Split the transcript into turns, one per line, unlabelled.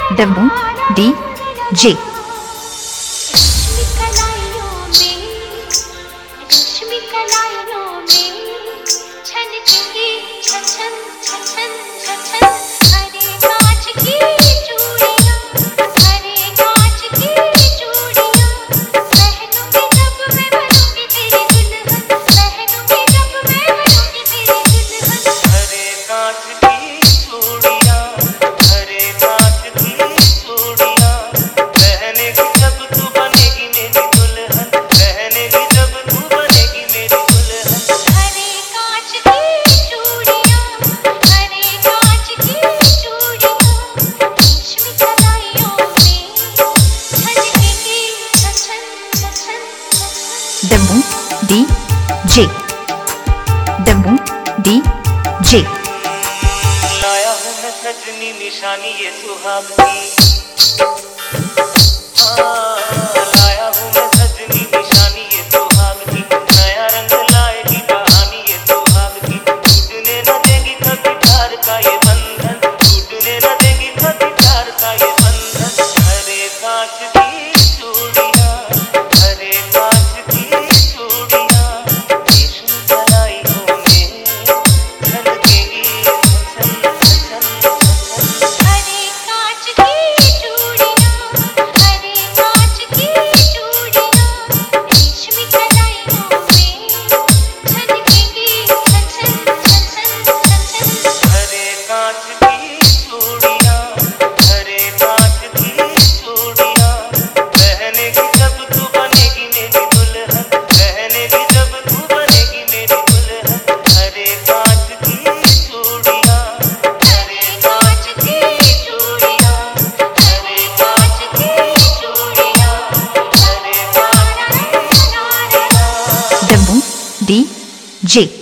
डब्बू DJ। डब्बू DJ। डब्बू DJ।
लाया हूँ मैं सजनी निशानी ये सुहाग की। लाया हूँ मैं सजनी निशानी ये सुहाग की। नया रंग लाएगी कहानी ये सुहाग की। टूटने न देगी कभी प्यार का ये बंधन। टूटने न देगी कभी प्यार का ये बंधन। हरे कांच की चूड़ियां, हरे कांच की चूड़ियां, रेशम कलाइयों में झलकेगी छन छन छन।
हरे कांच की चूड़ियां, हरे कांच की चूड़ियां, रेशमी कलाइयों में झलकेगी छन छन छन।
हरे कांच की चूड़ियां, हरे कांच की चूड़ियां, पहनेगी जब तू बनेगी मेरी दुल्हन। पहनेगी जब तू बनेगी मेरी दुल्हन। हरे कांच की चूड़ियां, हरे कांच की चूड़ियां, हरे कांच की चूड़ियां, हरे कांच की चूड़ियां।
डब्बू DJ।